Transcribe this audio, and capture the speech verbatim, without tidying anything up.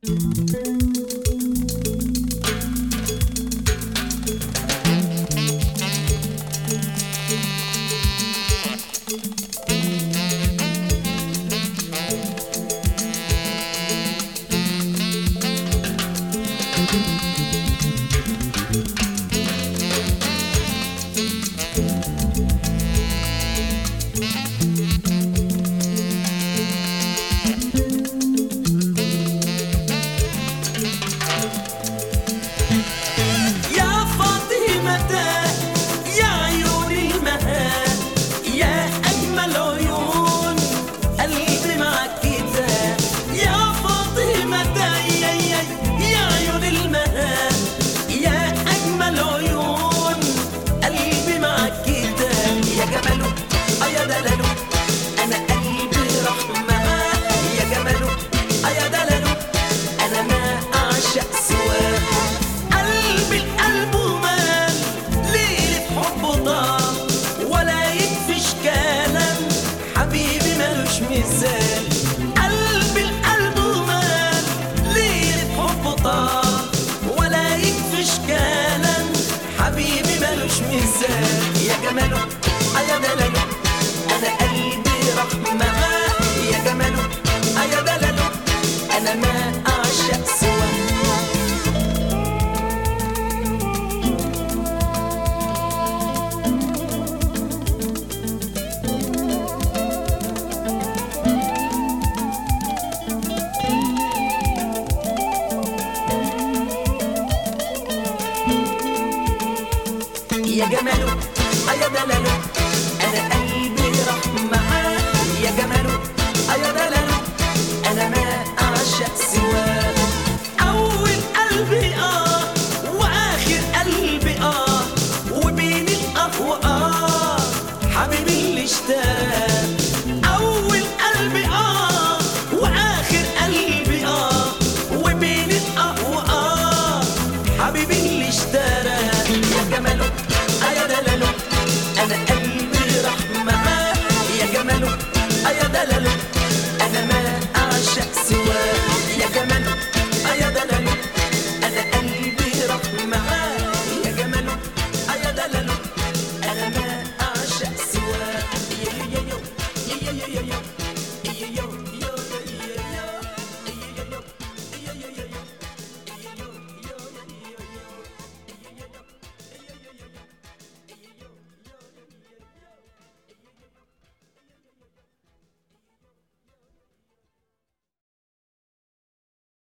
مثال قلبي القلب ومال ليلة حب طال ولا يكفيش كلام حبيبي مالوش مثال يا جماله يا دلاله انا قلبي رحمة يا جماله يا دلاله انا ما اعشق سواه يا جماله يا دلاله